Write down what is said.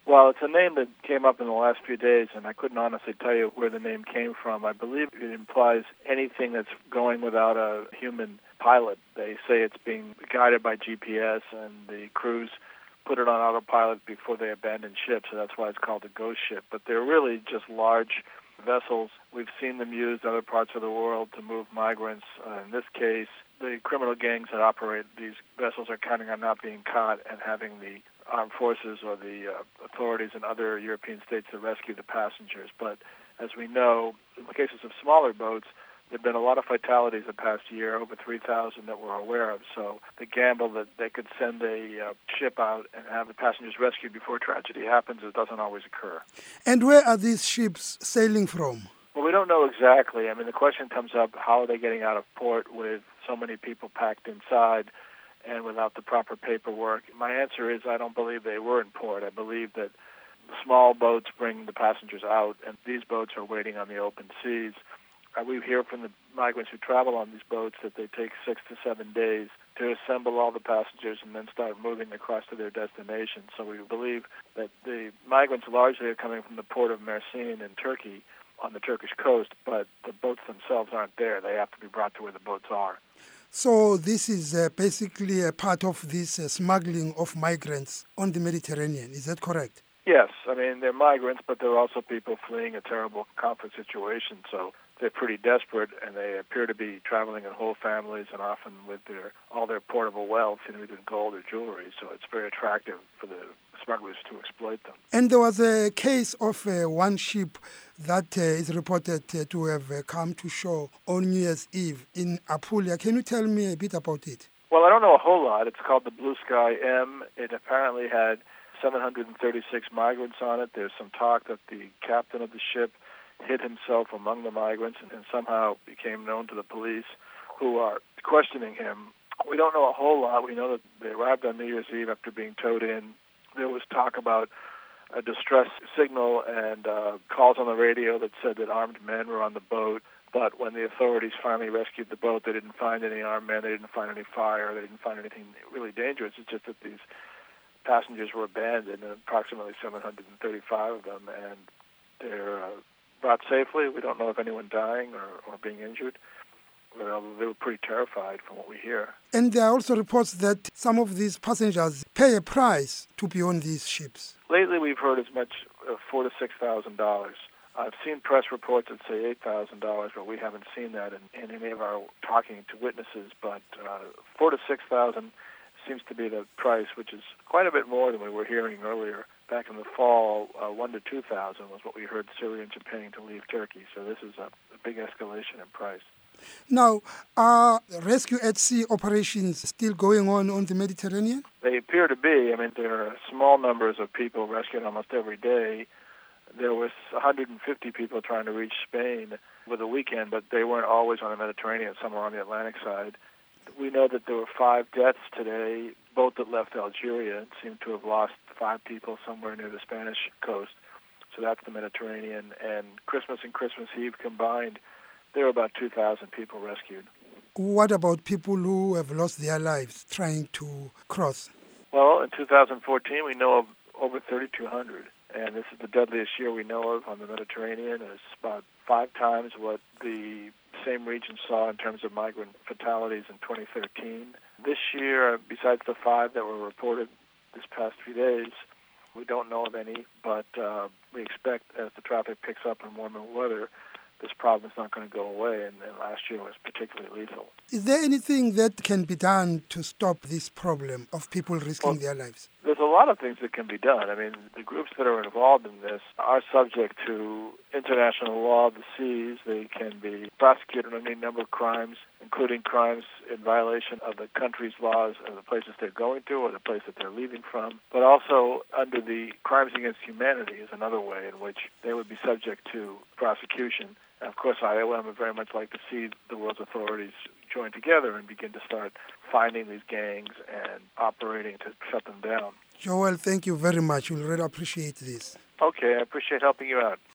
Well, it's a name that came up in the last few days, and I couldn't honestly tell you where the name came from. I believe it implies anything that's going without a human pilot. They say it's being guided by GPS, and the crews put it on autopilot before they abandon ship, so that's why it's called a ghost ship. But they're really just large vessels. We've seen them used in other parts of the world to move migrants. In this case, the criminal gangs that operate these vessels are counting on not being caught and having the armed forces or the authorities in other European states to rescue the passengers. But as we know, in the cases of smaller boats, there have been a lot of fatalities the past year, over 3,000 that we're aware of. So the gamble that they could send a ship out and have the passengers rescued before tragedy happens, it doesn't always occur. And where are these ships sailing from? Well, we don't know exactly. I mean, the question comes up, how are they getting out of port with so many people packed inside and without the proper paperwork? My answer is I don't believe they were in port. I believe that small boats bring the passengers out, and these boats are waiting on the open seas. We hear from the migrants who travel on these boats that they take 6 to 7 days to assemble all the passengers and then start moving across to their destination. So we believe that the migrants largely are coming from the port of Mersin in Turkey on the Turkish coast, but the boats themselves aren't there. They have to be brought to where the boats are. So this is basically a part of this smuggling of migrants on the Mediterranean. Is that correct? Yes. I mean, they're migrants, but they're also people fleeing a terrible conflict situation. So they're pretty desperate, and they appear to be traveling in whole families and often with all their portable wealth, either gold or jewelry. So it's very attractive for the smugglers to exploit them. And there was a case of one ship that is reported to have come to shore on New Year's Eve in Apulia. Can you tell me a bit about it? Well, I don't know a whole lot. It's called the Blue Sky M. It apparently had 736 migrants on it. There's some talk that the captain of the ship hid himself among the migrants and somehow became known to the police, who are questioning him. We don't know a whole lot. We know that they arrived on New Year's Eve after being towed in. There was talk about a distress signal and calls on the radio that said that armed men were on the boat. But when the authorities finally rescued the boat, they didn't find any armed men. They didn't find any fire. They didn't find anything really dangerous. It's just that these passengers were abandoned, and approximately 735 of them, and they're brought safely. We don't know if anyone dying or being injured. Well, they were pretty terrified from what we hear. And there are also reports that some of these passengers pay a price to be on these ships. Lately, we've heard as much as $4,000 to $6,000. I've seen press reports that say $8,000, but we haven't seen that in any of our talking to witnesses. But $4,000 to $6,000 seems to be the price, which is quite a bit more than we were hearing earlier. Back in the fall, $1,000 to $2,000 was what we heard Syrians are paying to leave Turkey. So this is a big escalation in price. Now, are rescue at sea operations still going on the Mediterranean? They appear to be. I mean, there are small numbers of people rescued almost every day. There was 150 people trying to reach Spain with a weekend, but they weren't always on the Mediterranean. Some were on the Atlantic side. We know that there were 5 deaths today. Boat that left Algeria seemed to have lost 5 people somewhere near the Spanish coast. So that's the Mediterranean. And Christmas and Christmas Eve combined, there were about 2,000 people rescued. What about people who have lost their lives trying to cross? Well, in 2014, we know of over 3,200. And this is the deadliest year we know of on the Mediterranean. It's about 5 times what the same region saw in terms of migrant fatalities in 2013. This year, besides the 5 that were reported this past few days, we don't know of any, but we expect as the traffic picks up in warmer weather, this problem is not going to go away, and last year was particularly lethal. Is there anything that can be done to stop this problem of people risking their lives? There's a lot of things that can be done. I mean, the groups that are involved in this are subject to international law of the seas. They can be prosecuted on any number of crimes, including crimes in violation of the country's laws of the places they're going to or the place that they're leaving from. But also under the crimes against humanity is another way in which they would be subject to prosecution. And of course, IOM would very much like to see the world's authorities join together and begin to start finding these gangs and operating to shut them down. Joel, thank you very much. We'll really appreciate this. Okay, I appreciate helping you out.